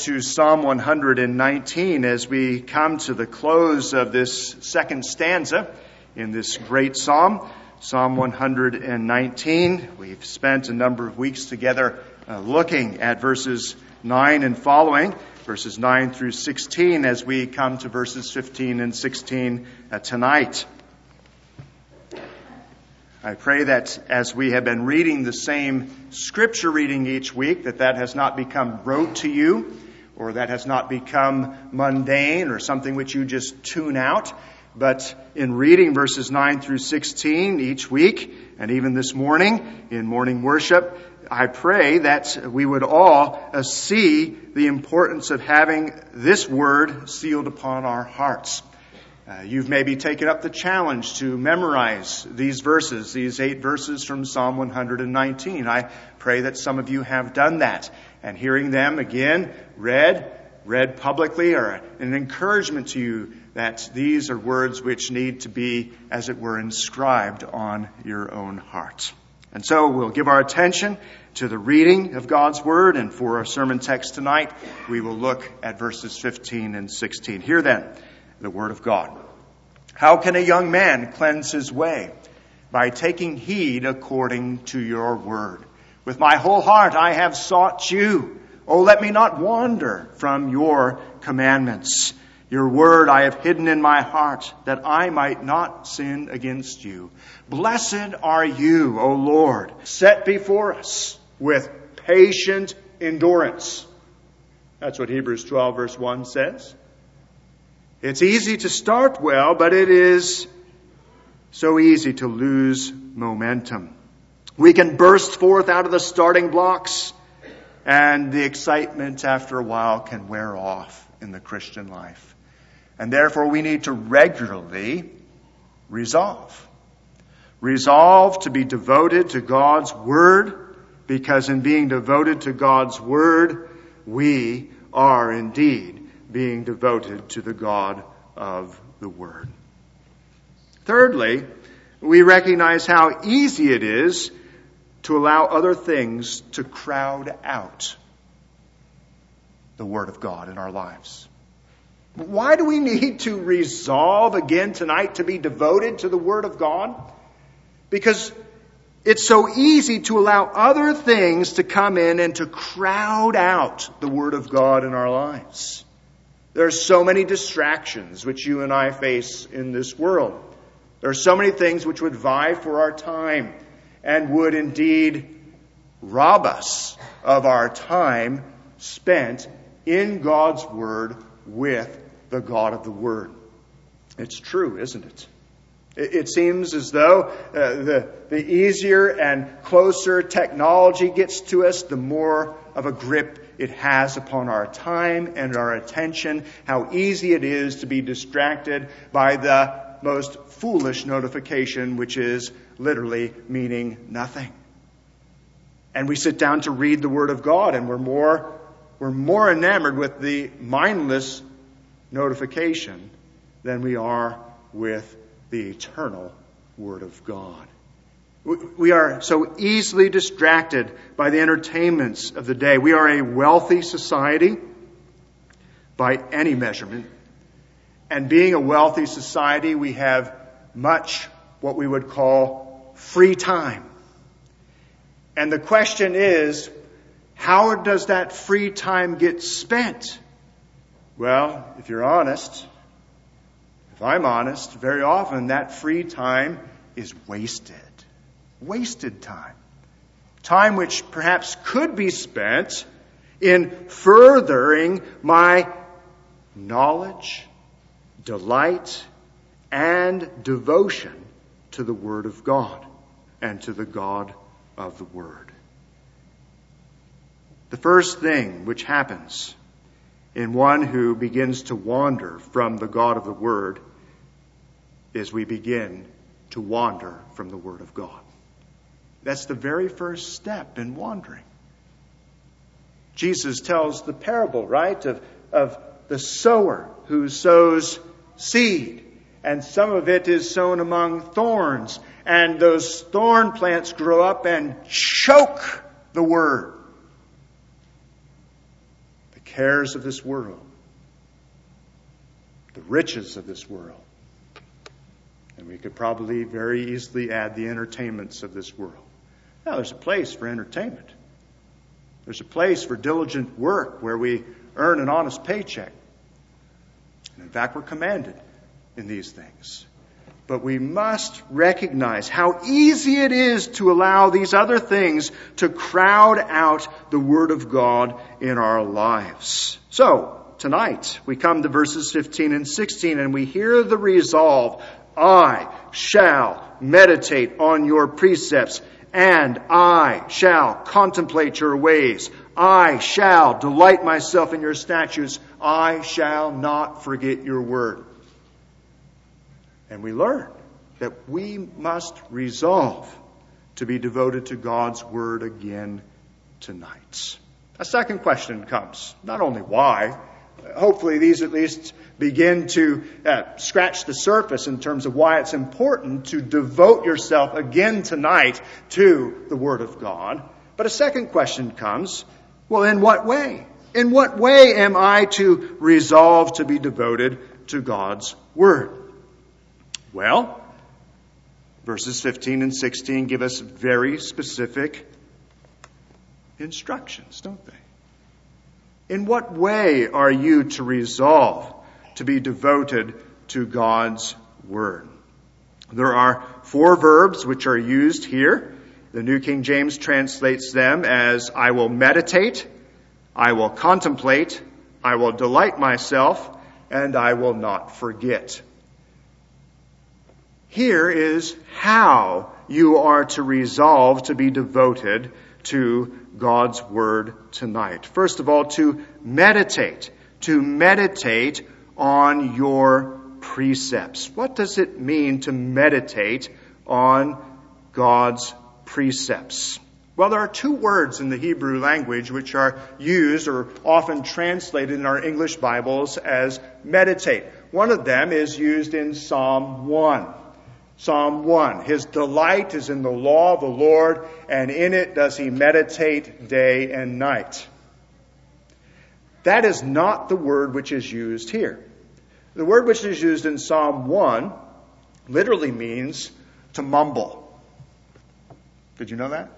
to Psalm 119 as we come to the close of this second stanza in this great psalm, Psalm 119. We've spent a number of weeks together looking at verses 9 and following, verses 9 through 16, as we come to verses 15 and 16 tonight. I pray that as we have been reading the same scripture reading each week, that has not become rote to you, or that has not become mundane or something which you just tune out. But in reading verses 9 through 16 each week, and even this morning in morning worship, I pray that we would all see the importance of having this word sealed upon our hearts. You've maybe taken up the challenge to memorize these verses, these 8 verses from Psalm 119. I pray that some of you have done that. And hearing them again read publicly, are an encouragement to you that these are words which need to be, as it were, inscribed on your own heart. And so we'll give our attention to the reading of God's Word, and for our sermon text tonight, we will look at verses 15 and 16. Hear then the Word of God. How can a young man cleanse his way? By taking heed according to your word. With my whole heart I have sought you. Oh, let me not wander from your commandments. Your word I have hidden in my heart, that I might not sin against you. Blessed are you, O Lord, set before us with patient endurance. That's what Hebrews 12 verse 1 says. It's easy to start well, but it is so easy to lose momentum. We can burst forth out of the starting blocks, and the excitement after a while can wear off in the Christian life. And therefore we need to regularly resolve. Resolve to be devoted to God's Word, because in being devoted to God's Word, we are indeed being devoted to the God of the Word. Thirdly, we recognize how easy it is to allow other things to crowd out the Word of God in our lives. Why do we need to resolve again tonight to be devoted to the Word of God? Because it's so easy to allow other things to come in and to crowd out the Word of God in our lives. There are so many distractions which you and I face in this world. There are so many things which would vie for our time and would indeed rob us of our time spent in God's Word with the God of the Word. It's true, isn't it? It seems as though the easier and closer technology gets to us, the more of a grip it has upon our time and our attention. How easy it is to be distracted by the most foolish notification, which is literally meaning nothing. And we sit down to read the Word of God, and we're more enamored with the mindless notification than we are with the eternal Word of God. We are so easily distracted by the entertainments of the day. We are a wealthy society by any measurement. And being a wealthy society, we have much what we would call free time. And the question is, how does that free time get spent? Well, if you're honest, if I'm honest, very often that free time is wasted. Wasted time. Time which perhaps could be spent in furthering my knowledge, delight, and devotion to the Word of God and to the God of the Word. The first thing which happens in one who begins to wander from the God of the Word is we begin to wander from the Word of God. That's the very first step in wandering. Jesus tells the parable, right, of the sower who sows seed. And some of it is sown among thorns. And those thorn plants grow up and choke the Word. The cares of this world, the riches of this world. And we could probably very easily add the entertainments of this world. Now, there's a place for entertainment. There's a place for diligent work where we earn an honest paycheck. And in fact, we're commanded in these things. But we must recognize how easy it is to allow these other things to crowd out the Word of God in our lives. So, tonight, we come to verses 15 and 16, and we hear the resolve, I shall meditate on your precepts, and I shall contemplate your ways. I shall delight myself in your statutes. I shall not forget your word. And we learn that we must resolve to be devoted to God's word again tonight. A second question comes. Not only why. Hopefully these at least begin to scratch the surface in terms of why it's important to devote yourself again tonight to the Word of God. But a second question comes, well, in what way? In what way am I to resolve to be devoted to God's Word? Well, verses 15 and 16 give us very specific instructions, don't they? In what way are you to resolve to be devoted to God's Word? There are 4 verbs which are used here. The New King James translates them as I will meditate, I will contemplate, I will delight myself, and I will not forget. Here is how you are to resolve to be devoted to God's Word tonight. First of all, to meditate on your precepts. What does it mean to meditate on God's precepts? Well, there are 2 words in the Hebrew language which are used or often translated in our English Bibles as meditate. One of them is used in Psalm 1. Psalm 1, his delight is in the law of the Lord, and in it does he meditate day and night. That is not the word which is used here. The word which is used in Psalm 1 literally means to mumble. Did you know that?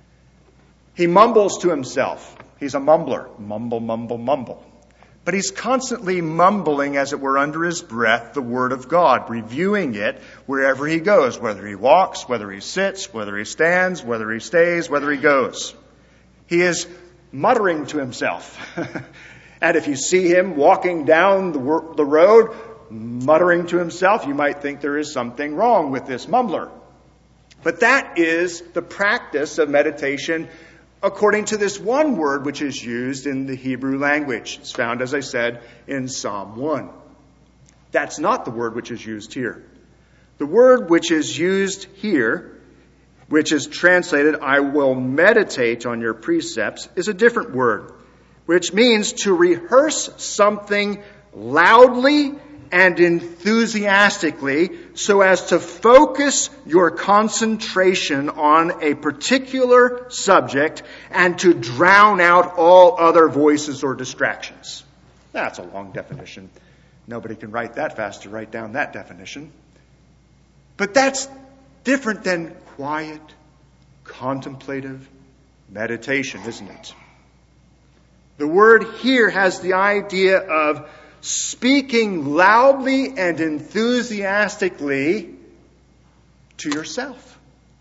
He mumbles to himself. He's a mumbler. Mumble, mumble, mumble. But he's constantly mumbling, as it were, under his breath, the Word of God, reviewing it wherever he goes, whether he walks, whether he sits, whether he stands, whether he stays, whether he goes. He is muttering to himself. And if you see him walking down the road, muttering to himself, you might think there is something wrong with this mumbler. But that is the practice of meditation according to this one word which is used in the Hebrew language. It's found, as I said, in Psalm 1. That's not the word which is used here. The word which is used here, which is translated, I will meditate on your precepts, is a different word, which means to rehearse something loudly and enthusiastically so as to focus your concentration on a particular subject and to drown out all other voices or distractions. That's a long definition. Nobody can write that fast to write down that definition. But that's different than quiet, contemplative meditation, isn't it? The word here has the idea of speaking loudly and enthusiastically to yourself.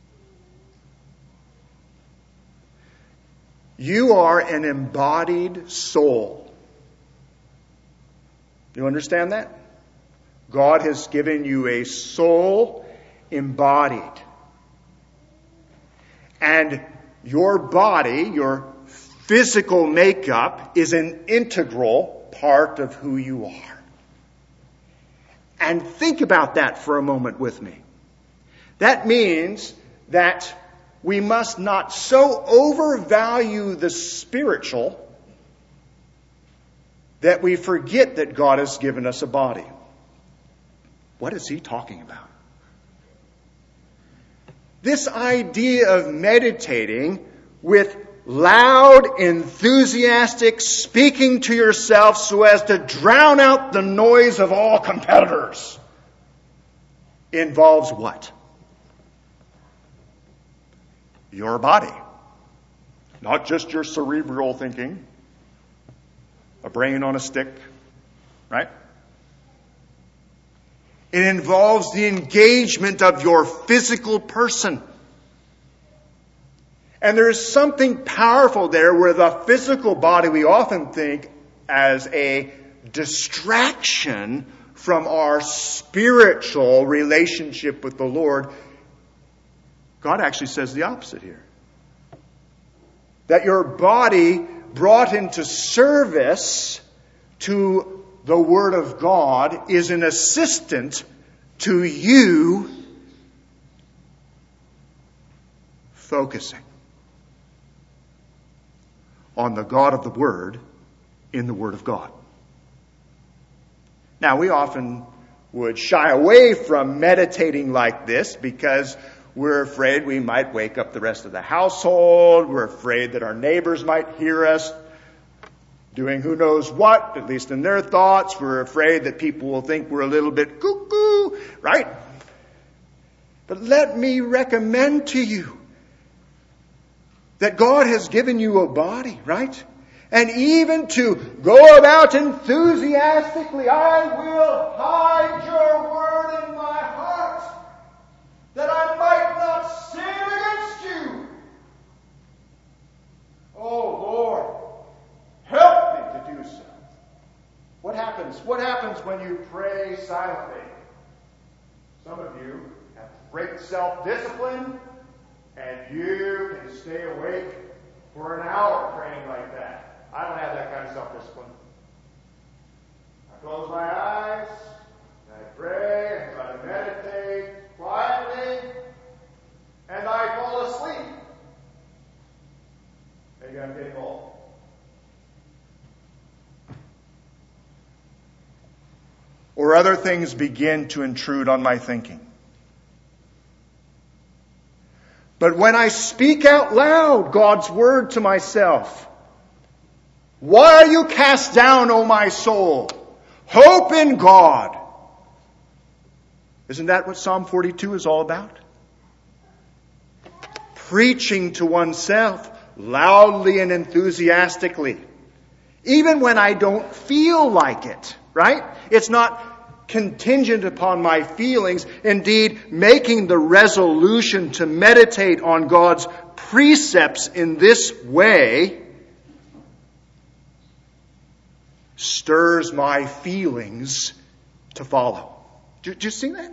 You are an embodied soul. You understand that? God has given you a soul embodied. And your body, your physical makeup, is an integral part of who you are. And think about that for a moment with me. That means that we must not so overvalue the spiritual that we forget that God has given us a body. What is he talking about? This idea of meditating with loud, enthusiastic speaking to yourself so as to drown out the noise of all competitors involves what? Your body. Not just your cerebral thinking, a brain on a stick, right? It involves the engagement of your physical person. And there's something powerful there where the physical body we often think as a distraction from our spiritual relationship with the Lord. God actually says the opposite here. That your body brought into service to the Word of God is an assistant to you focusing on the God of the Word in the Word of God. Now, we often would shy away from meditating like this because we're afraid we might wake up the rest of the household. We're afraid that our neighbors might hear us doing who knows what, at least in their thoughts. We're afraid that people will think we're a little bit cuckoo, right? But let me recommend to you that God has given you a body, right? And even to go about enthusiastically, I will hide your word in my heart, that I might not sin against you. Oh Lord, help me to do so. What happens? What happens when you pray silently? Some of you have great self-discipline, and you can stay awake for an hour praying like that. I don't have that kind of self-discipline. I close my eyes, and I pray, I try to meditate quietly, and I fall asleep. Maybe I'm getting old. Or other things begin to intrude on my thinking. But when I speak out loud God's word to myself, why are you cast down, O my soul? Hope in God. Isn't that what Psalm 42 is all about? Preaching to oneself loudly and enthusiastically. Even when I don't feel like it, right? It's not contingent upon my feelings. Indeed, making the resolution to meditate on God's precepts in this way stirs my feelings to follow. Do you see that?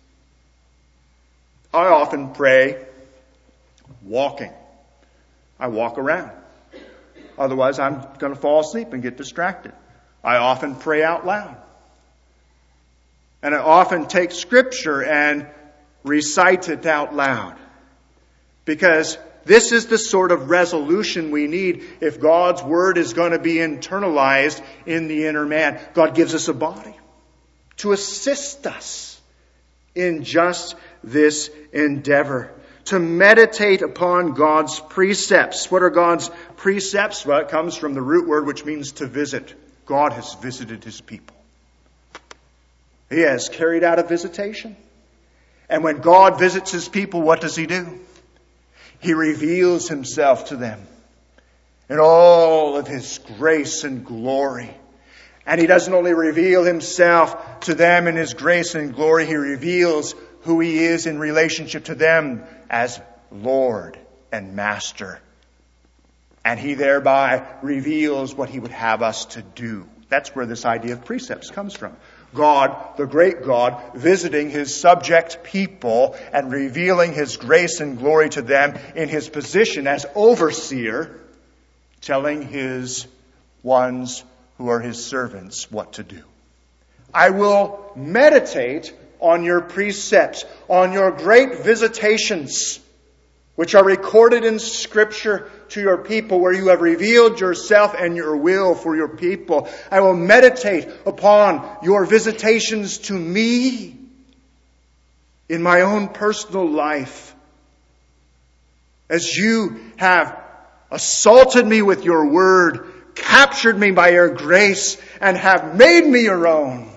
I often pray walking. I walk around. Otherwise, I'm going to fall asleep and get distracted. I often pray out loud. And I often take Scripture and recite it out loud. Because this is the sort of resolution we need if God's Word is going to be internalized in the inner man. God gives us a body to assist us in just this endeavor. To meditate upon God's precepts. What are God's precepts? Well, it comes from the root word which means to visit. God has visited His people. He has carried out a visitation. And when God visits His people, what does He do? He reveals Himself to them in all of His grace and glory. And He doesn't only reveal Himself to them in His grace and glory, He reveals who He is in relationship to them as Lord and Master. And He thereby reveals what He would have us to do. That's where this idea of precepts comes from. God, the great God, visiting His subject people and revealing His grace and glory to them in His position as overseer, telling His ones who are His servants what to do. I will meditate on your precepts, on your great visitations, which are recorded in Scripture to your people, where you have revealed yourself and your will for your people. I will meditate upon your visitations to me in my own personal life, as you have assaulted me with your word, captured me by your grace, and have made me your own.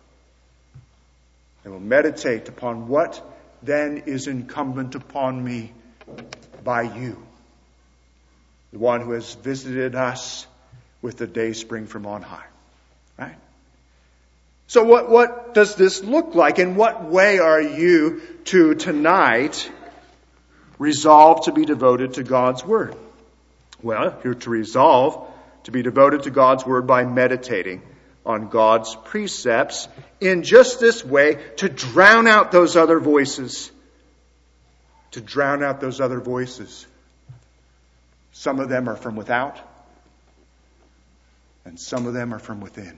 I will meditate upon what then is incumbent upon me by you, the one who has visited us with the day spring from on high. Right? So what does this look like? In what way are you to tonight resolve to be devoted to God's Word? Well, you're to resolve to be devoted to God's Word by meditating on God's precepts in just this way, to drown out those other voices. To drown out those other voices. Some of them are from without, and some of them are from within.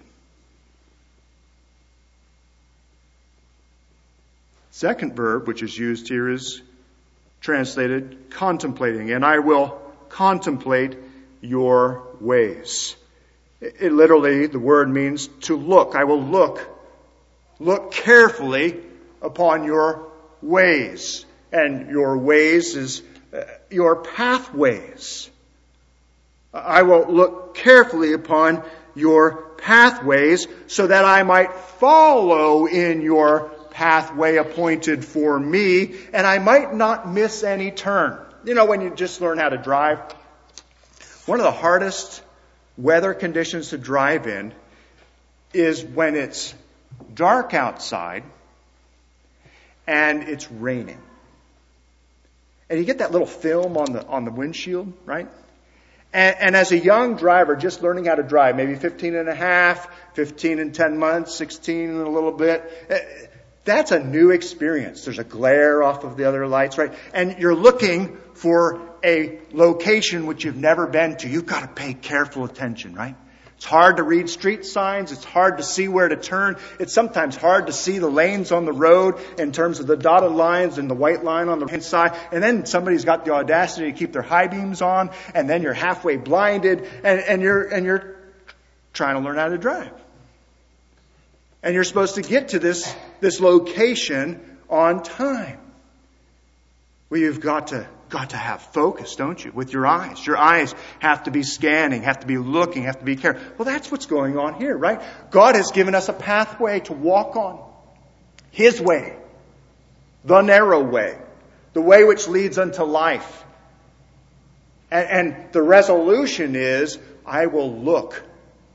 Second verb, which is used here, is translated contemplating. And I will contemplate your ways. It literally, the word means to look. I will look carefully upon your ways. And your ways is your pathways. I will look carefully upon your pathways so that I might follow in your pathway appointed for me, and I might not miss any turn. You know, when you just learn how to drive, one of the hardest weather conditions to drive in is when it's dark outside and it's raining. And you get that little film on the windshield, right? And as a young driver, just learning how to drive, maybe 15 and a half, 15 and 10 months, 16 and a little bit, that's a new experience. There's a glare off of the other lights, right? And you're looking for a location which you've never been to. You've got to pay careful attention, right? It's hard to read street signs. It's hard to see where to turn. It's sometimes hard to see the lanes on the road in terms of the dotted lines and the white line on the right side. And then somebody's got the audacity to keep their high beams on, and then you're halfway blinded, and you're trying to learn how to drive. And you're supposed to get to this location on time. Well, you've got to have focus, don't you? With your eyes. Your eyes have to be scanning, have to be looking, have to be careful. Well, that's what's going on here, right? God has given us a pathway to walk on. His way. The narrow way. The way which leads unto life. And the resolution is, I will look.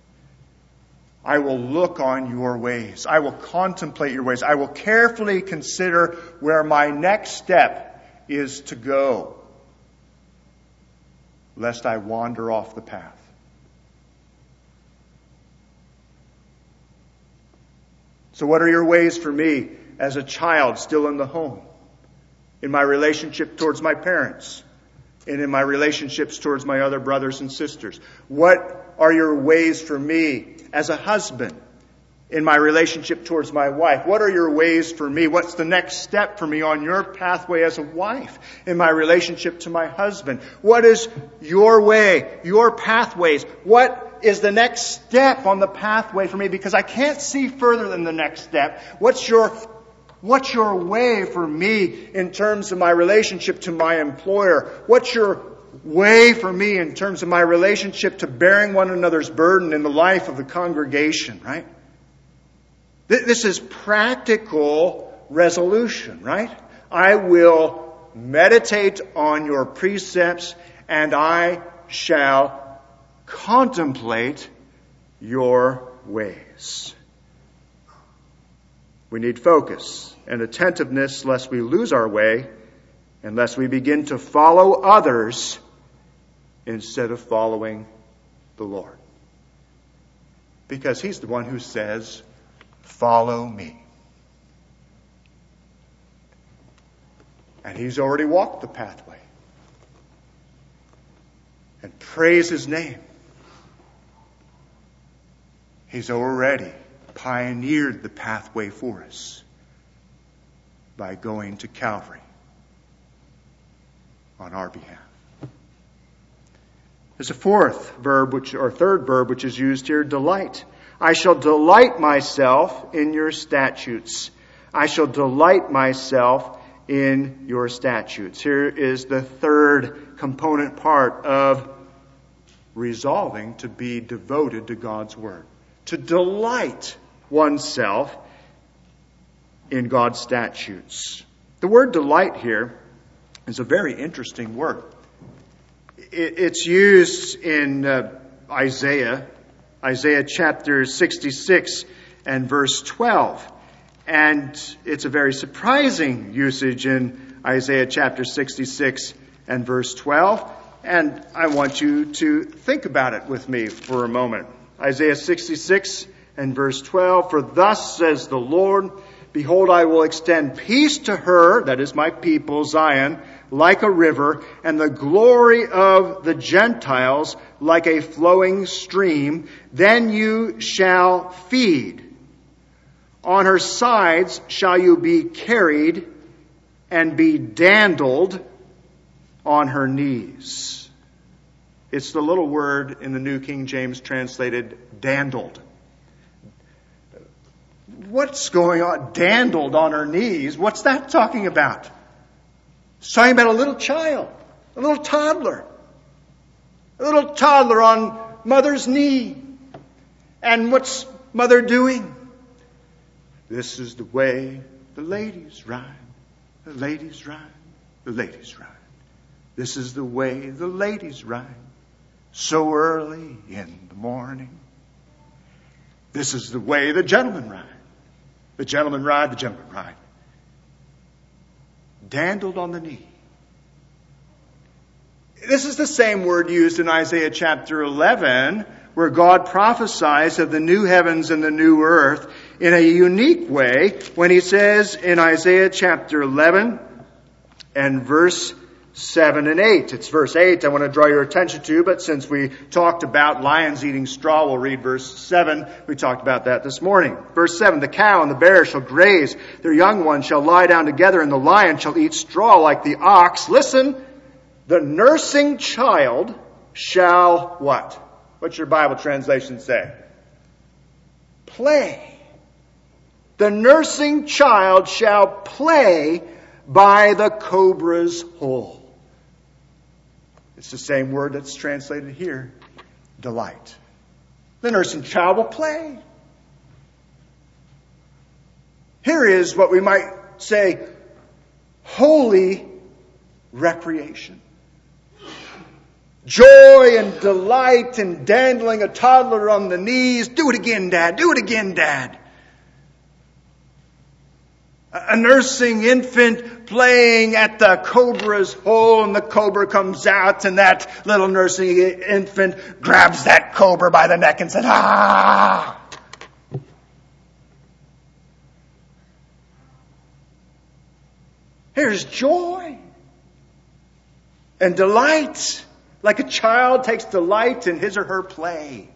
I will look on your ways. I will contemplate your ways. I will carefully consider where my next step is to go, lest I wander off the path. So what are your ways for me as a child still in the home? In my relationship towards my parents? And in my relationships towards my other brothers and sisters? What are your ways for me as a husband? In my relationship towards my wife? What are your ways for me? What's the next step for me on your pathway as a wife? In my relationship to my husband? What is your way, your pathways? What is the next step on the pathway for me? Because I can't see further than the next step. What's your way for me in terms of my relationship to my employer? What's your way for me in terms of my relationship to bearing one another's burden in the life of the congregation, right? This is practical resolution, right? I will meditate on your precepts, and I shall contemplate your ways. We need focus and attentiveness lest we lose our way and lest we begin to follow others instead of following the Lord. Because He's the one who says, follow me. And He's already walked the pathway. And praise His name. He's already pioneered the pathway for us by going to Calvary on our behalf. There's a third verb which is used here, delight. I shall delight myself in your statutes. I shall delight myself in your statutes. Here is the third component part of resolving to be devoted to God's Word. To delight oneself in God's statutes. The word delight here is a very interesting word. It's used in Isaiah chapter 66 and verse 12. And it's a very surprising usage in Isaiah chapter 66 and verse 12. And I want you to think about it with me for a moment. Isaiah 66 and verse 12, "For thus says the Lord, behold, I will extend peace to her," that is my people, Zion, "like a river, and the glory of the Gentiles like a flowing stream. Then you shall feed. On her sides shall you be carried and be dandled on her knees." It's the little word in the New King James translated dandled. What's going on? Dandled on her knees? What's that talking about? It's talking about a little child, a little toddler on mother's knee. And what's mother doing? "This is the way the ladies ride, the ladies ride, the ladies ride. This is the way the ladies ride, so early in the morning. This is the way the gentlemen ride, the gentlemen ride, the gentlemen ride." Dandled on the knee. This is the same word used in Isaiah chapter 11, where God prophesies of the new heavens and the new earth in a unique way when he says in Isaiah chapter 11 and verse 7 and 8. It's verse 8 I want to draw your attention to, but since we talked about lions eating straw, we'll read verse 7. We talked about that this morning. Verse 7, "The cow and the bear shall graze, their young ones shall lie down together, and the lion shall eat straw like the ox." Listen, "the nursing child shall" what? What's your Bible translation say? "Play." "The nursing child shall play by the cobra's hole." It's the same word that's translated here, delight. The nursing child will play. Here is what we might say, holy recreation. Joy and delight in dandling a toddler on the knees. "Do it again, Dad. Do it again, Dad." A nursing infant playing at the cobra's hole, and the cobra comes out, and that little nursing infant grabs that cobra by the neck and says, "Ah!" Here's joy and delight, like a child takes delight in his or her play.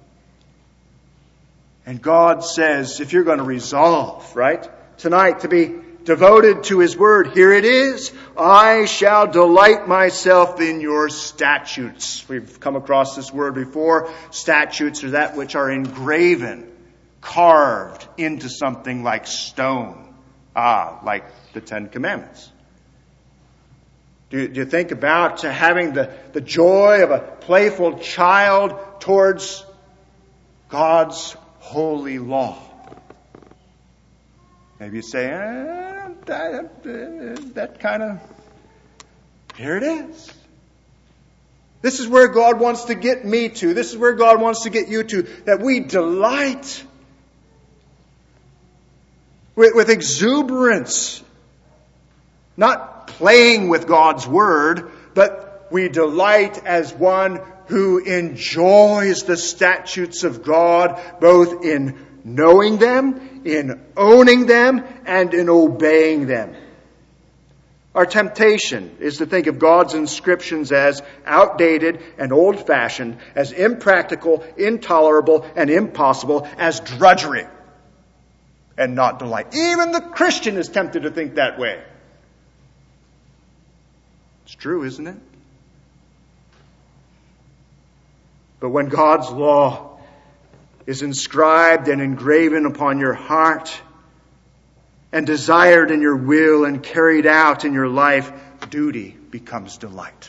And God says, if you're going to resolve, right, tonight to be devoted to His Word, here it is. "I shall delight myself in your statutes." We've come across this word before. Statutes are that which are engraven, carved into something like stone. Like the Ten Commandments. Do you think about having the joy of a playful child towards God's holy law? Maybe you say, that kind of... Here it is. This is where God wants to get me to. This is where God wants to get you to. That we delight with exuberance. Not playing with God's Word, but we delight as one who enjoys the statutes of God, both in knowing them, in owning them, and in obeying them. Our temptation is to think of God's inscriptions as outdated and old-fashioned, as impractical, intolerable, and impossible, as drudgery, and not delight. Even the Christian is tempted to think that way. It's true, isn't it? But when God's law is inscribed and engraven upon your heart, and desired in your will and carried out in your life, duty becomes delight.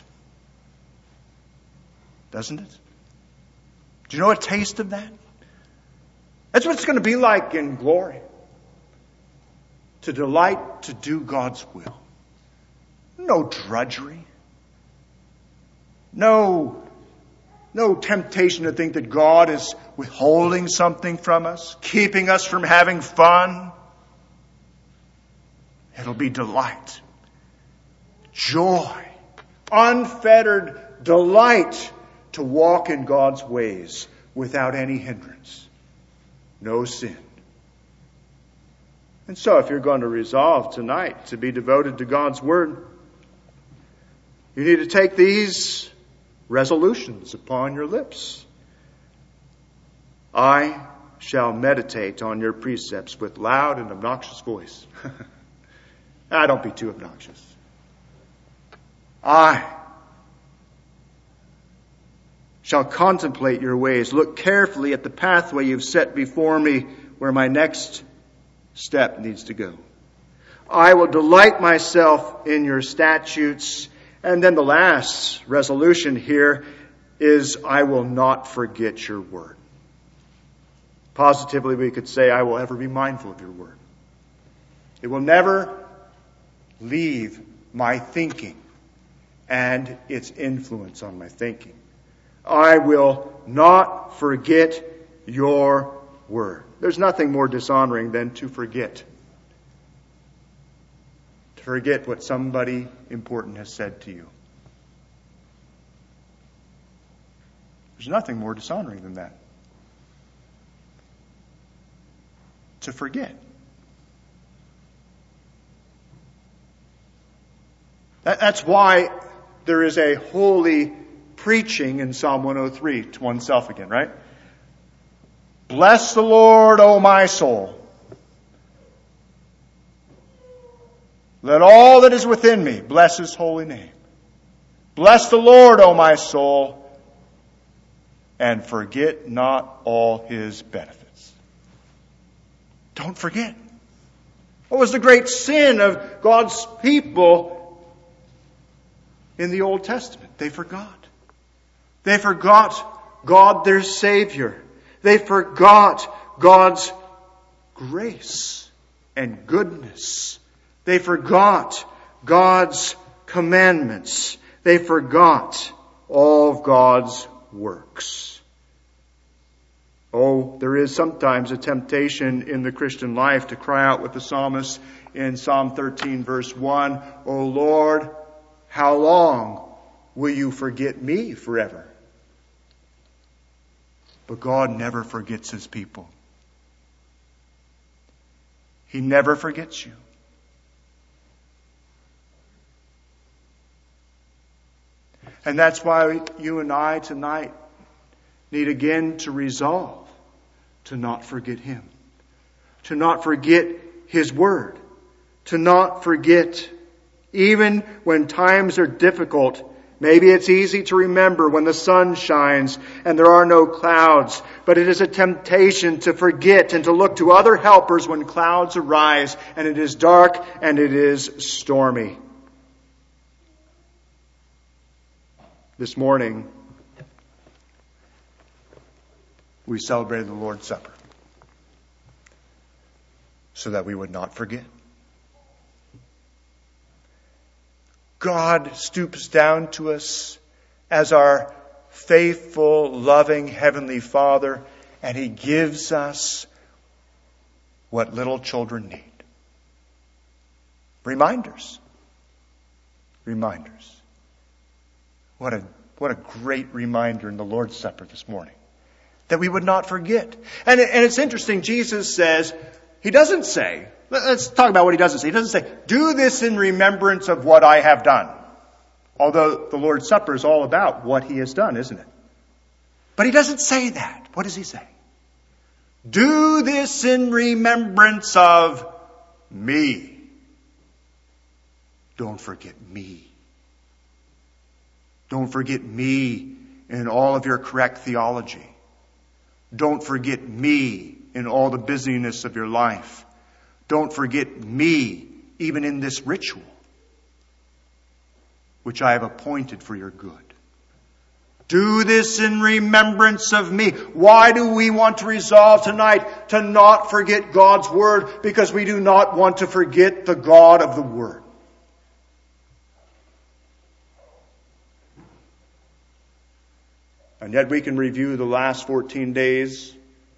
Doesn't it? Do you know a taste of that? That's what it's going to be like in glory. To delight to do God's will. No drudgery. No temptation to think that God is withholding something from us, keeping us from having fun. It'll be delight, joy, unfettered delight to walk in God's ways without any hindrance. No sin. And so if you're going to resolve tonight to be devoted to God's Word, you need to take these resolutions upon your lips. I shall meditate on your precepts with loud and obnoxious voice. Don't be too obnoxious. I shall contemplate your ways, look carefully at the pathway you've set before me where my next step needs to go. I will delight myself in your statutes. And then the last resolution here is, I will not forget your word. Positively, we could say, I will ever be mindful of your word. It will never leave my thinking and its influence on my thinking. I will not forget your word. There's nothing more dishonoring than to forget. To forget what somebody important has said to you. There's nothing more dishonoring than that. To forget. That's why there is a holy preaching in Psalm 103 to oneself again, right? Bless the Lord, O my soul. Let all that is within me bless His holy name. Bless the Lord, O my soul, and forget not all His benefits. Don't forget. What was the great sin of God's people in the Old Testament? They forgot. They forgot God, their Savior. They forgot God's grace and goodness. They forgot God's commandments. They forgot all of God's works. Oh, there is sometimes a temptation in the Christian life to cry out with the psalmist in Psalm 13 verse 1, O Lord, how long will you forget me forever? But God never forgets His people. He never forgets you. And that's why you and I tonight need again to resolve to not forget Him. To not forget His Word. To not forget, even when times are difficult. Maybe it's easy to remember when the sun shines and there are no clouds. But it is a temptation to forget and to look to other helpers when clouds arise and it is dark and it is stormy. This morning, we celebrated the Lord's Supper so that we would not forget. God stoops down to us as our faithful, loving Heavenly Father, and He gives us what little children need. Reminders. Reminders. What a great reminder in the Lord's Supper this morning. That we would not forget. And it's interesting, Jesus says, He doesn't say, let's talk about what He doesn't say. He doesn't say, do this in remembrance of what I have done. Although the Lord's Supper is all about what He has done, isn't it? But He doesn't say that. What does He say? Do this in remembrance of me. Don't forget me. Don't forget me in all of your correct theology. Don't forget me in all the busyness of your life. Don't forget me, even in this ritual, which I have appointed for your good. Do this in remembrance of me. Why do we want to resolve tonight to not forget God's Word? Because we do not want to forget the God of the Word. And yet we can review the last 14 days.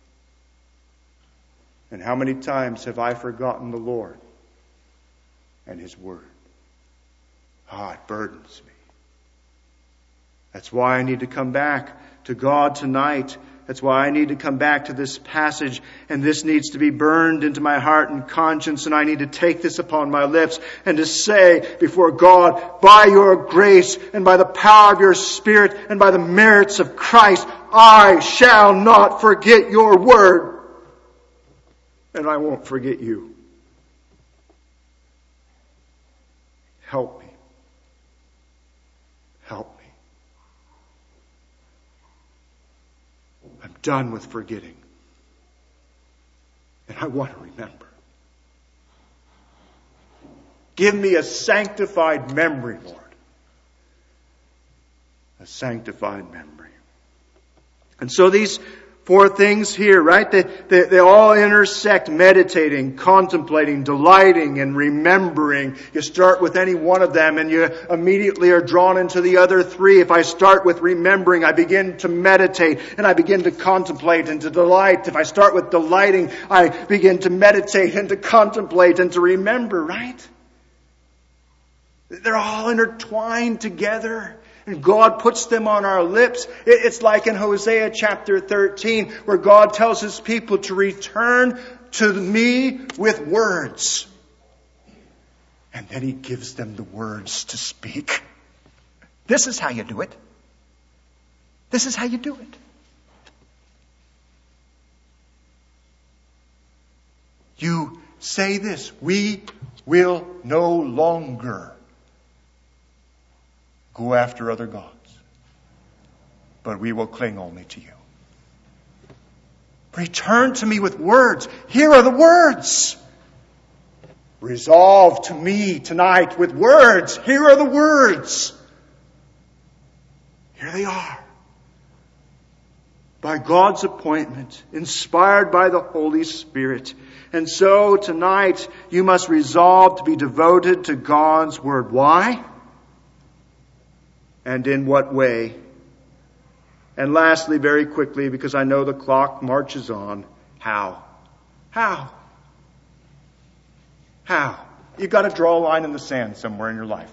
And how many times have I forgotten the Lord and His Word? It burdens me. That's why I need to come back to God tonight. That's why I need to come back to this passage, and this needs to be burned into my heart and conscience, and I need to take this upon my lips and to say before God, by your grace and by the power of your Spirit and by the merits of Christ, I shall not forget your word, and I won't forget you. Help me. Help me. I'm done with forgetting. And I want to remember. Give me a sanctified memory, Lord. A sanctified memory. And so these four things here, right? They all intersect: meditating, contemplating, delighting, and remembering. You start with any one of them and you immediately are drawn into the other three. If I start with remembering, I begin to meditate and I begin to contemplate and to delight. If I start with delighting, I begin to meditate and to contemplate and to remember, right? They're all intertwined together. And God puts them on our lips. It's like in Hosea chapter 13, where God tells His people to return to me with words. And then He gives them the words to speak. This is how you do it. This is how you do it. You say this: we will no longer go after other gods, but we will cling only to you. Return to me with words. Here are the words. Resolve to me tonight with words. Here are the words. Here they are. By God's appointment, inspired by the Holy Spirit. And so tonight you must resolve to be devoted to God's Word. Why? And in what way? And lastly, very quickly, because I know the clock marches on, how? How? How? You've got to draw a line in the sand somewhere in your life.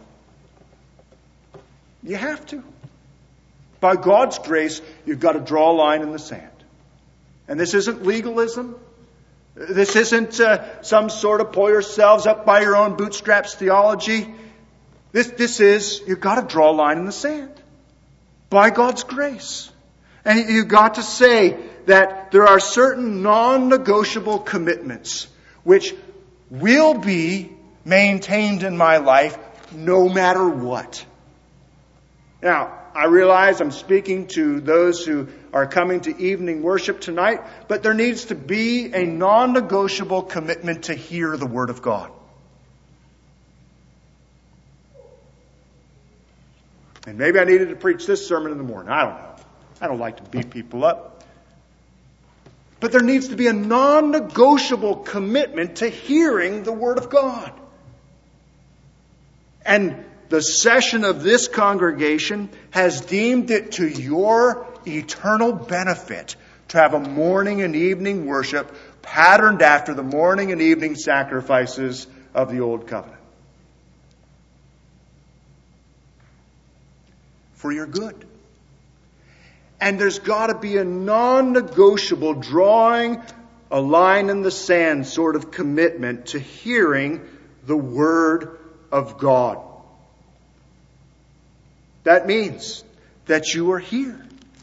You have to. By God's grace, you've got to draw a line in the sand. And this isn't legalism. This isn't some sort of pull yourselves up by your own bootstraps theology. This is, you've got to draw a line in the sand. By God's grace. And you've got to say that there are certain non-negotiable commitments which will be maintained in my life no matter what. Now, I realize I'm speaking to those who are coming to evening worship tonight, but there needs to be a non-negotiable commitment to hear the Word of God. And maybe I needed to preach this sermon in the morning. I don't know. I don't like to beat people up. But there needs to be a non-negotiable commitment to hearing the Word of God. And the session of this congregation has deemed it to your eternal benefit to have a morning and evening worship patterned after the morning and evening sacrifices of the Old Covenant. For your good. And there's got to be a non-negotiable drawing a line in the sand sort of commitment to hearing the Word of God. That means that you are here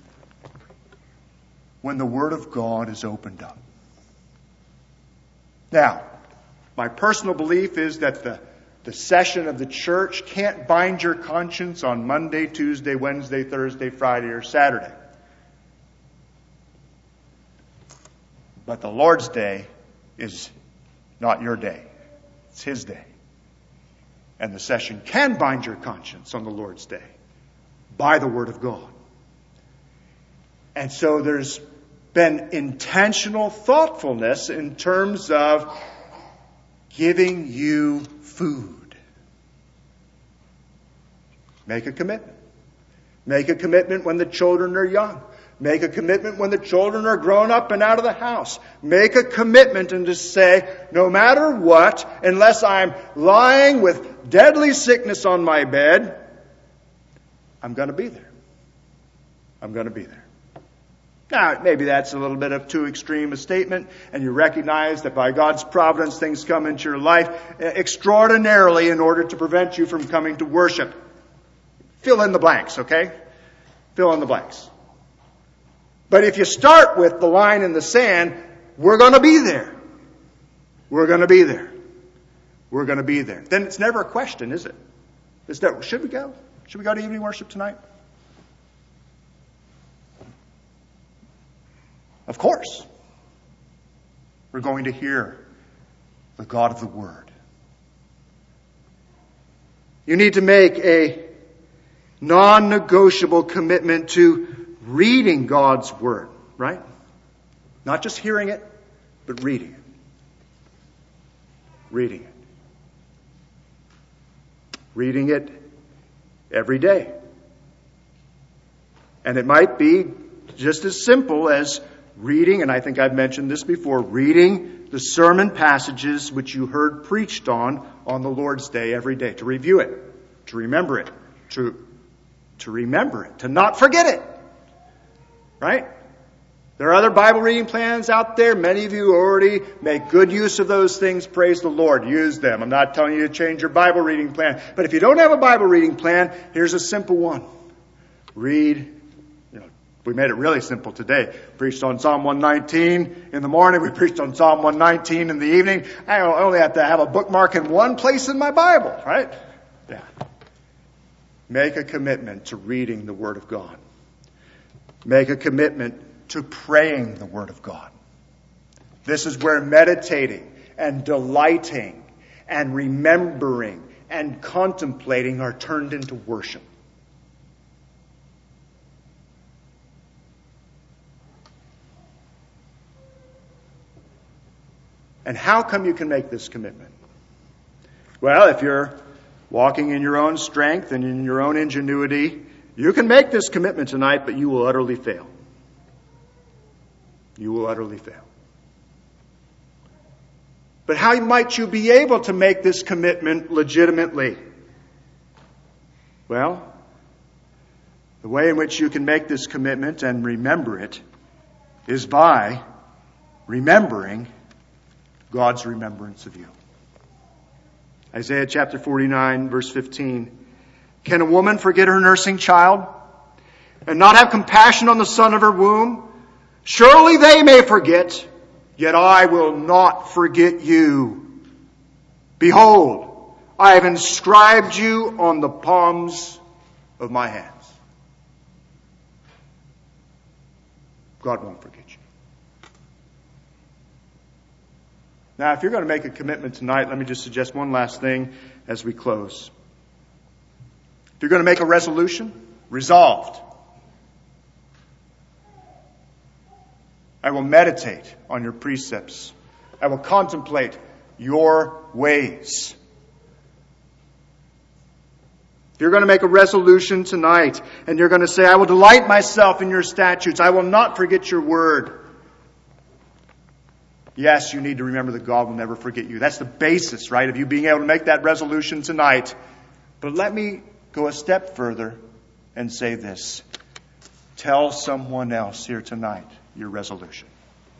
when the Word of God is opened up. Now, my personal belief is that the session of the church can't bind your conscience on Monday, Tuesday, Wednesday, Thursday, Friday, or Saturday. But the Lord's Day is not your day. It's His day. And the session can bind your conscience on the Lord's day by the Word of God. And so there's been intentional thoughtfulness in terms of giving you food. Make a commitment. Make a commitment when the children are young. Make a commitment when the children are grown up and out of the house. Make a commitment and just say, no matter what, unless I'm lying with deadly sickness on my bed, I'm going to be there. I'm going to be there. Now, maybe that's a little bit of too extreme a statement, and you recognize that by God's providence, things come into your life extraordinarily in order to prevent you from coming to worship. Fill in the blanks, okay? Fill in the blanks. But if you start with the line in the sand, we're going to be there. We're going to be there. We're going to be there. Then it's never a question, is it? Should we go? Should we go to evening worship tonight? Of course. We're going to hear the God of the Word. You need to make a non-negotiable commitment to reading God's Word, right? Not just hearing it, but reading it. Reading it. Reading it every day. And it might be just as simple as reading, and I think I've mentioned this before, reading the sermon passages which you heard preached on the Lord's Day every day. To review it. To remember it. To remember it. To not forget it. Right? There are other Bible reading plans out there. Many of you already make good use of those things. Praise the Lord. Use them. I'm not telling you to change your Bible reading plan. But if you don't have a Bible reading plan, here's a simple one. Read. We made it really simple today. Preached on Psalm 119 in the morning. We preached on Psalm 119 in the evening. I only have to have a bookmark in one place in my Bible, right? Yeah. Make a commitment to reading the Word of God. Make a commitment to praying the Word of God. This is where meditating and delighting and remembering and contemplating are turned into worship. And how come you can make this commitment? Well, if you're walking in your own strength and in your own ingenuity, you can make this commitment tonight, but you will utterly fail. You will utterly fail. But how might you be able to make this commitment legitimately? Well, the way in which you can make this commitment and remember it is by remembering God's remembrance of you. Isaiah chapter 49, verse 15. Can a woman forget her nursing child and not have compassion on the son of her womb? Surely they may forget, yet I will not forget you. Behold, I have inscribed you on the palms of my hands. God won't forget you. Now, if you're going to make a commitment tonight, let me just suggest one last thing as we close. If you're going to make a resolution, resolved. I will meditate on your precepts. I will contemplate your ways. If you're going to make a resolution tonight and you're going to say, I will delight myself in your statutes. I will not forget your word. Yes, you need to remember that God will never forget you. That's the basis, right, of you being able to make that resolution tonight. But let me go a step further and say this. Tell someone else here tonight your resolution.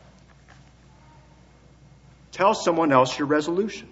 Tell someone else your resolution.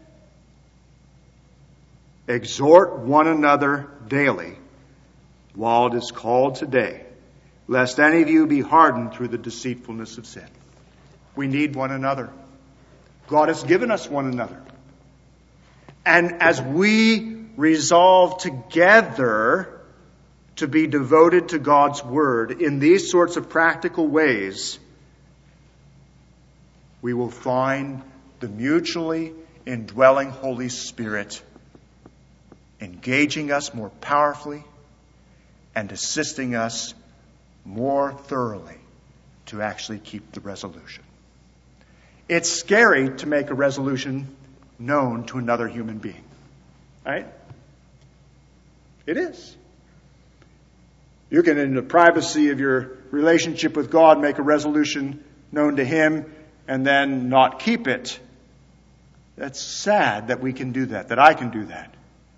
Exhort one another daily while it is called today, lest any of you be hardened through the deceitfulness of sin. We need one another. God has given us one another. And as we resolve together to be devoted to God's Word in these sorts of practical ways, we will find the mutually indwelling Holy Spirit engaging us more powerfully and assisting us more thoroughly to actually keep the resolution. It's scary to make a resolution known to another human being, right? It is. You can, in the privacy of your relationship with God, make a resolution known to Him and then not keep it. That's sad that we can do that I can do that.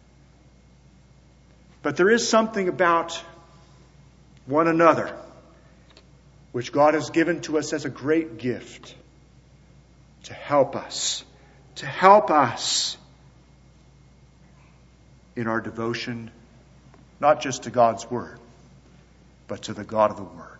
But there is something about one another which God has given to us as a great gift to help us in our devotion, not just to God's Word, but to the God of the Word.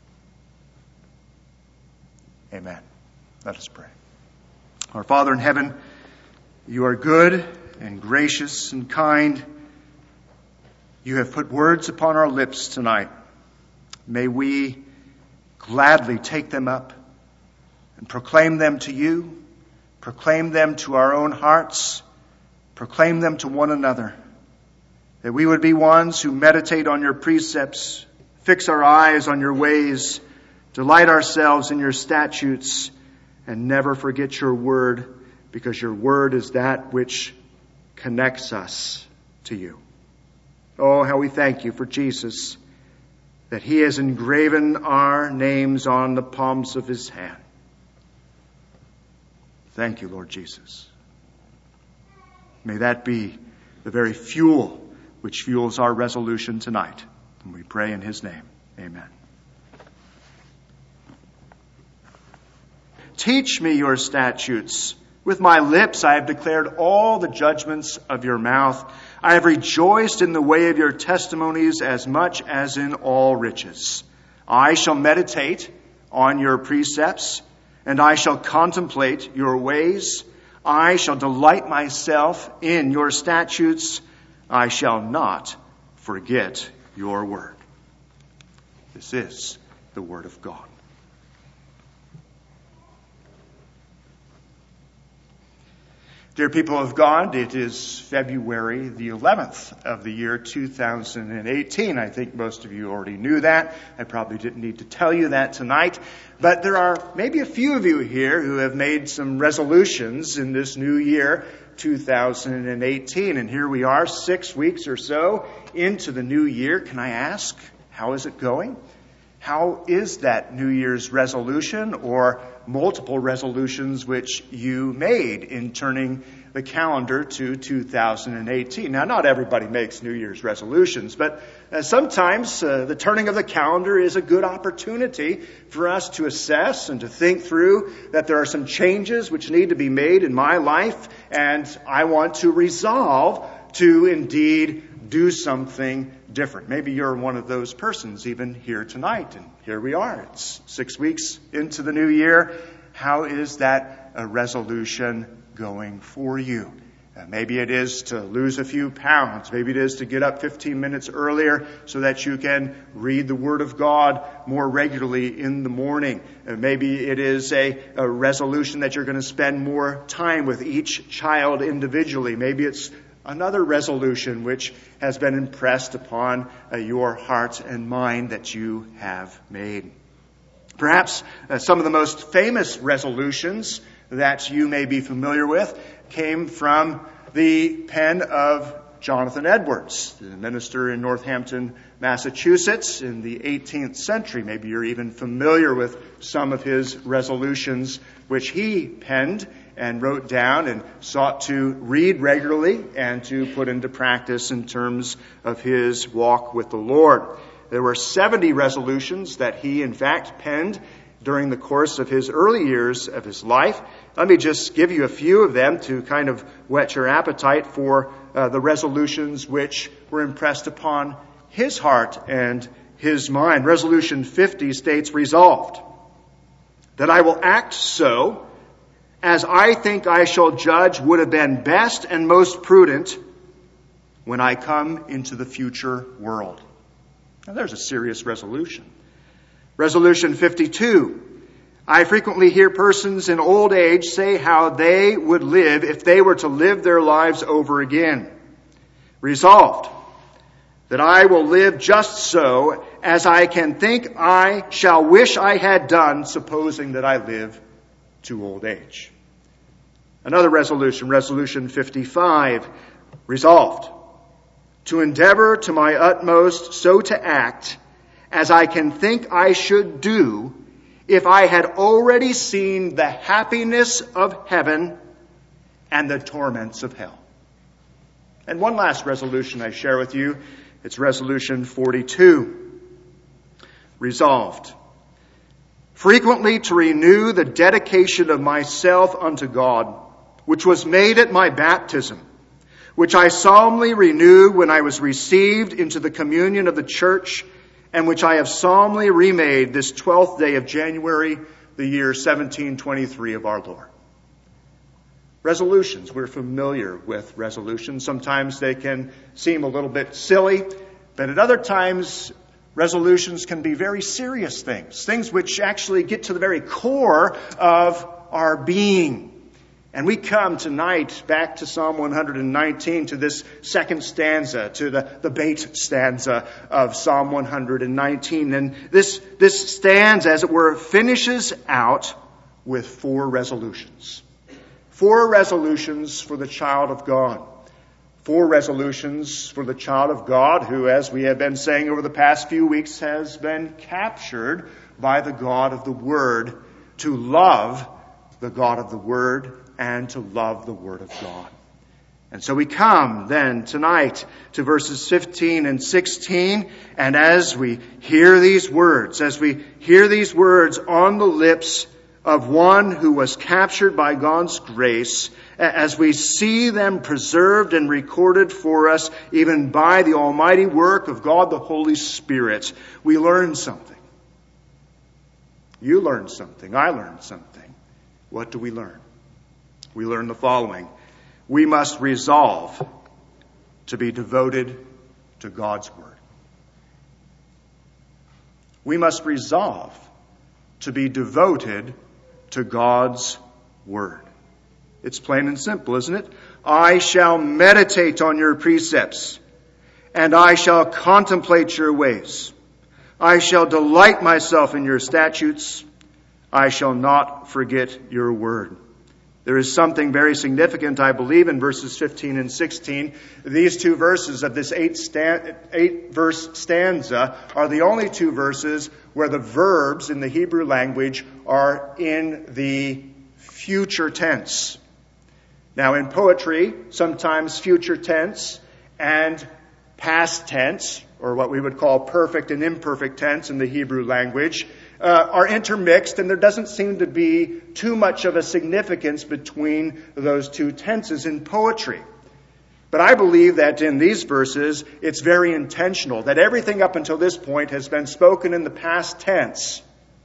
Amen. Let us pray. Our Father in heaven, You are good and gracious and kind. You have put words upon our lips tonight. May we gladly take them up and proclaim them to You, proclaim them to our own hearts, proclaim them to one another, that we would be ones who meditate on Your precepts, fix our eyes on Your ways, delight ourselves in Your statutes, and never forget Your word, because Your word is that which connects us to You. Oh, how we thank You for Jesus, that He has engraven our names on the palms of His hand. Thank You, Lord Jesus. May that be the very fuel which fuels our resolution tonight. And we pray in His name. Amen. Teach me Your statutes. With my lips I have declared all the judgments of Your mouth. I have rejoiced in the way of Your testimonies as much as in all riches. I shall meditate on Your precepts, and I shall contemplate Your ways. I shall delight myself in Your statutes. I shall not forget Your word. This is the word of God. Dear people of God, it is February the 11th of the year 2018. I think most of you already knew that. I probably didn't need to tell you that tonight. But there are maybe a few of you here who have made some resolutions in this new year, 2018. And here we are, 6 weeks or so into the new year. Can I ask, how is it going? How is that New Year's resolution or multiple resolutions which you made in turning the calendar to 2018? Now, not everybody makes New Year's resolutions, but sometimes the turning of the calendar is a good opportunity for us to assess and to think through that there are some changes which need to be made in my life, and I want to resolve to indeed do something different. Maybe you're one of those persons even here tonight, and here we are. It's 6 weeks into the new year. How is that resolution going for you? Maybe it is to lose a few pounds. Maybe it is to get up 15 minutes earlier so that you can read the Word of God more regularly in the morning. Maybe it is a resolution that you're going to spend more time with each child individually. Maybe it's another resolution which has been impressed upon your heart and mind that you have made. Perhaps some of the most famous resolutions that you may be familiar with came from the pen of Jonathan Edwards, the minister in Northampton, Massachusetts in the 18th century. Maybe you're even familiar with some of his resolutions which he penned and wrote down and sought to read regularly and to put into practice in terms of his walk with the Lord. There were 70 resolutions that he, in fact, penned during the course of his early years of his life. Let me just give you a few of them to kind of whet your appetite for the resolutions which were impressed upon his heart and his mind. Resolution 50 states, resolved, that I will act so as I think I shall judge would have been best and most prudent when I come into the future world. Now there's a serious resolution. Resolution 52. I frequently hear persons in old age say how they would live if they were to live their lives over again. Resolved that I will live just so as I can think I shall wish I had done, supposing that I live to old age. Another resolution, Resolution 55, resolved to endeavor to my utmost so to act as I can think I should do if I had already seen the happiness of heaven and the torments of hell. And one last resolution I share with you. It's Resolution 42. Resolved frequently to renew the dedication of myself unto God, which was made at my baptism, which I solemnly renewed when I was received into the communion of the church, and which I have solemnly remade this 12th day of January, the year 1723 of our Lord. Resolutions. We're familiar with resolutions. Sometimes they can seem a little bit silly, but at other times, resolutions can be very serious things. Things which actually get to the very core of our being. And we come tonight back to Psalm 119, to this second stanza, to the bait stanza of Psalm 119. And this stanza, as it were, finishes out with 4 resolutions. 4 resolutions for the child of God. 4 resolutions for the child of God who, as we have been saying over the past few weeks, has been captured by the God of the Word to love the God of the Word and to love the Word of God. And so we come then tonight to verses 15 and 16, and as we hear these words, on the lips of one who was captured by God's grace, as we see them preserved and recorded for us even by the almighty work of God the Holy Spirit, we learn something. You learn something. I learned something. What do we learn? We learn the following. We must resolve to be devoted to God's Word. We must resolve to be devoted to God's Word. It's plain and simple, isn't it? I shall meditate on your precepts, and I shall contemplate your ways. I shall delight myself in your statutes. I shall not forget your word. There is something very significant, I believe, in verses 15 and 16. These 2 verses of this 8-verse stanza are the only 2 verses where the verbs in the Hebrew language are in the future tense. Now, in poetry, sometimes future tense and past tense, or what we would call perfect and imperfect tense in the Hebrew language, are intermixed, and there doesn't seem to be too much of a significance between those 2 tenses in poetry. But I believe that in these verses, it's very intentional, that everything up until this point has been spoken in the past tense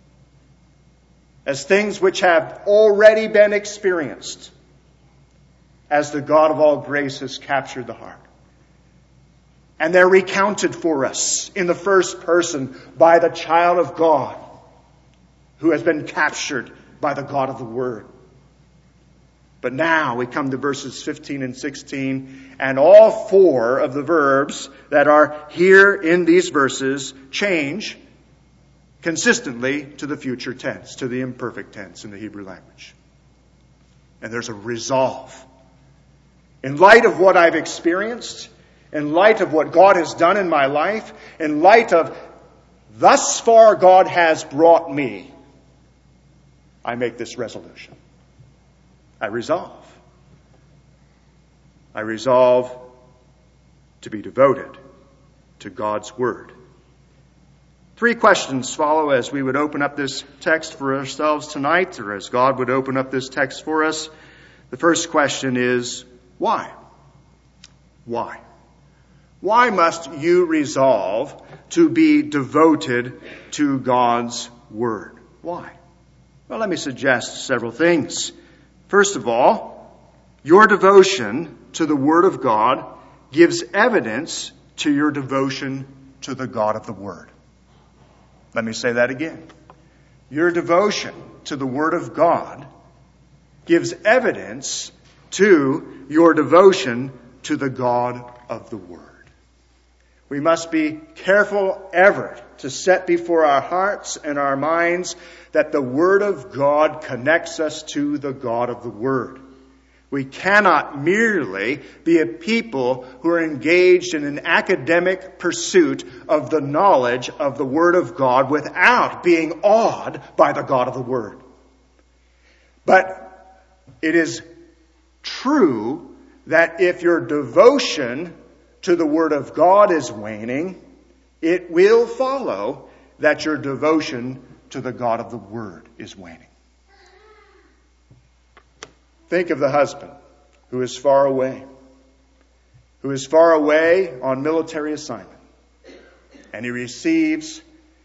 as things which have already been experienced, as the God of all grace has captured the heart. And they're recounted for us in the first person by the child of God who has been captured by the God of the Word. But now we come to verses 15 and 16, and all 4 of the verbs that are here in these verses change consistently to the future tense, to the imperfect tense in the Hebrew language. And there's a resolve. In light of what I've experienced, in light of what God has done in my life, in light of thus far God has brought me, I make this resolution. I resolve. I resolve to be devoted to God's Word. 3 questions follow as we would open up this text for ourselves tonight, or as God would open up this text for us. The first question is, why? Why? Why must you resolve to be devoted to God's Word? Why? Well, let me suggest several things. First of all, your devotion to the Word of God gives evidence to your devotion to the God of the Word. Let me say that again. your devotion to the Word of God gives evidence to your devotion to the God of the Word. We must be careful ever to set before our hearts and our minds that the Word of God connects us to the God of the Word. We cannot merely be a people who are engaged in an academic pursuit of the knowledge of the Word of God without being awed by the God of the Word. But it is true that if your devotion to the Word of God is waning, it will follow that your devotion to the God of the Word is waning. Think of the husband who is far away on military assignment. And he receives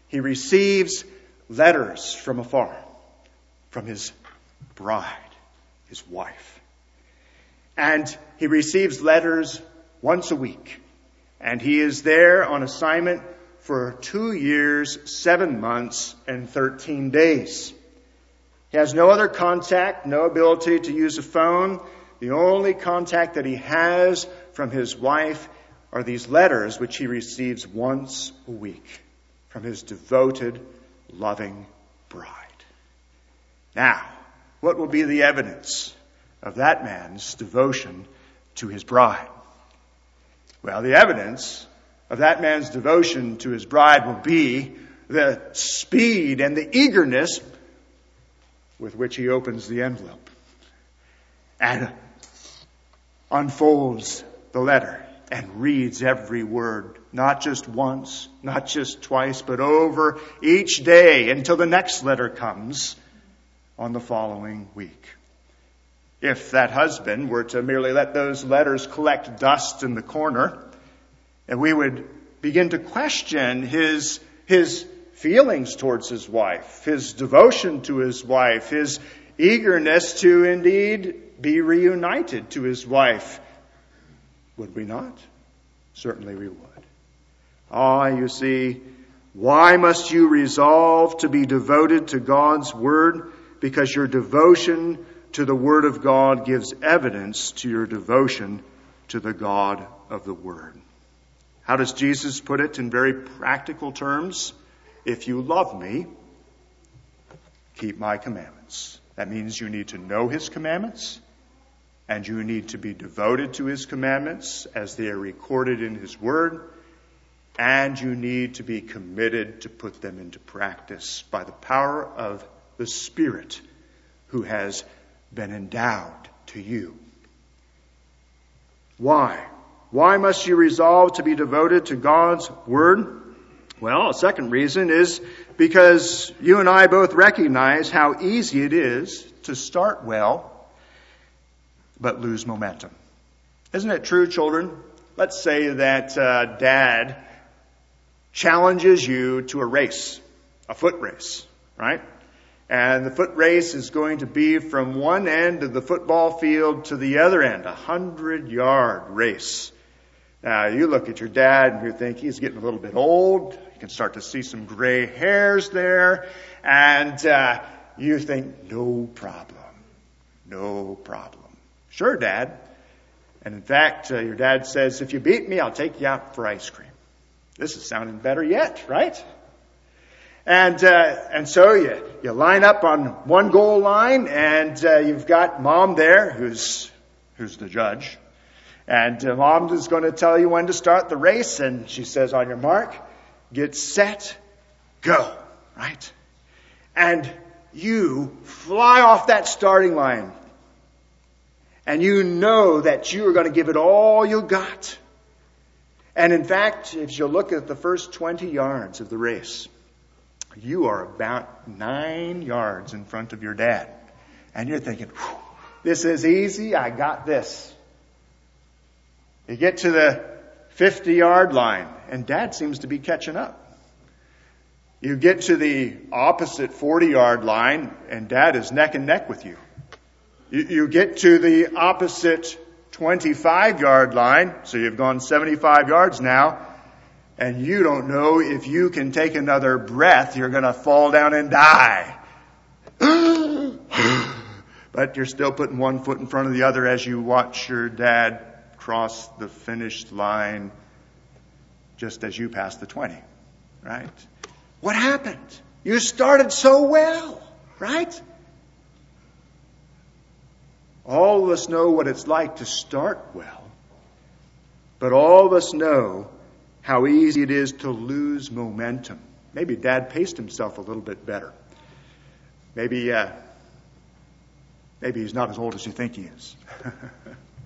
letters from afar, from his bride, his wife. And he receives letters once a week. And he is there on assignment for 2 years, 7 months, and 13 days. He has no other contact, no ability to use a phone. The only contact that he has from his wife are these letters which he receives once a week from his devoted, loving bride. Now, what will be the evidence of that man's devotion to his bride? Well, the evidence of that man's devotion to his bride will be the speed and the eagerness with which he opens the envelope and unfolds the letter and reads every word, not just once, not just twice, but over each day until the next letter comes on the following week. If that husband were to merely let those letters collect dust in the corner, and we would begin to question his feelings towards his wife, his devotion to his wife, his eagerness to indeed be reunited to his wife. Would we not? Certainly we would. You see, why must you resolve to be devoted to God's Word? Because your devotion to the Word of God gives evidence to your devotion to the God of the Word. How does Jesus put it in very practical terms? If you love me, keep my commandments. That means you need to know His commandments, and you need to be devoted to His commandments as they are recorded in His Word, and you need to be committed to put them into practice by the power of the Spirit who has been endowed to you. Why? Why must you resolve to be devoted to God's Word? Well, a second reason is because you and I both recognize how easy it is to start well, but lose momentum. Isn't it true, children? Let's say that Dad challenges you to a race, a foot race, right? And the foot race is going to be from one end of the football field to the other end, 100-yard race. Now, you look at your dad and you think he's getting a little bit old. You can start to see some gray hairs there. And you think, no problem. No problem. Sure, Dad. And in fact, your dad says, if you beat me, I'll take you out for ice cream. This is sounding better yet, right? And so you line up on one goal line, and you've got Mom there, who's the judge. And Mom is going to tell you when to start the race, and she says, on your mark, get set, go, right? And you fly off that starting line. And you know that you are going to give it all you got. And in fact, if you look at the first 20 yards of the race, you are about 9 yards in front of your dad. And you're thinking, this is easy, I got this. You get to the 50-yard line, and Dad seems to be catching up. You get to the opposite 40-yard line, and Dad is neck and neck with you. You get to the opposite 25-yard line, so you've gone 75 yards now, and you don't know if you can take another breath. You're going to fall down and die. But you're still putting one foot in front of the other as you watch your dad cross the finish line just as you pass the 20, right? What happened? You started so well, right? All of us know what it's like to start well, but all of us know how easy it is to lose momentum. Maybe Dad paced himself a little bit better. Maybe he's not as old as you think he is.